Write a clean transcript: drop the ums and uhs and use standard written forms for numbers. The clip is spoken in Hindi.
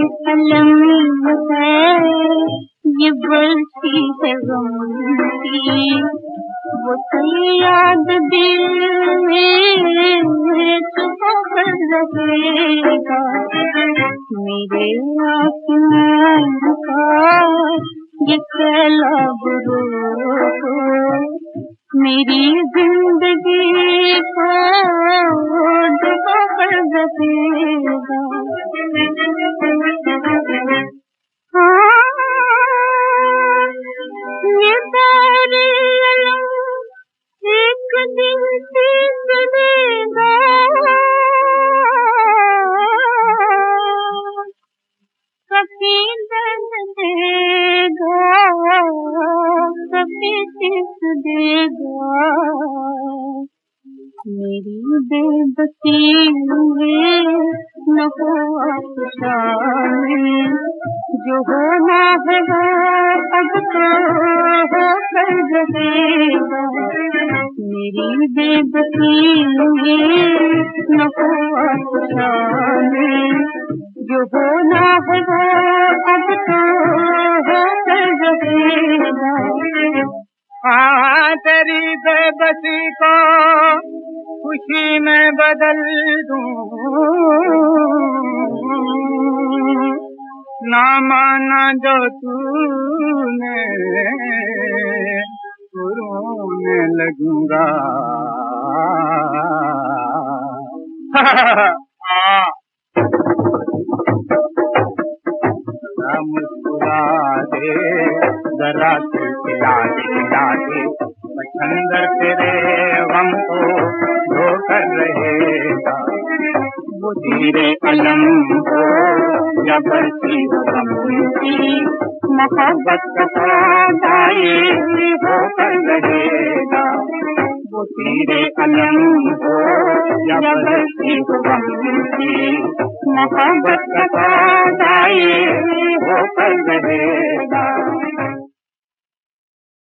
अलम है, ये बरसी है गम की, वो कल याद दिल में छुपा कर रहेगा। मेरे आसमान का ये सैलाब रोको, मेरी जिंदगी को डुबा कर रखेगा। ये सारे एक दिन सीख देगा, कभी दर्द देगा, कभी सीख देगा। मेरी बेबसी में न हो शामिल, जो होना है वो अब तो हो कर रहेगा। मेरी बेबसी में न हो शामिल, जो होना है वो अब तो हो कर रहेगा। हाँ, तेरी बेबसी को खुशी में बदल दूं, ना माना जो तूने रोने लगूंगा। मुस्कुरा दे जरा खिला दे, अंदर तेरे गम को धो कर रहेगा। वो तेरे अलम को या बरसी गम की, मोहब्बत का सौदाई हो कर रहेगा। वो तेरे अलम को या बरसी गम की, मोहब्बत का सौदाई हो कर रहेगा।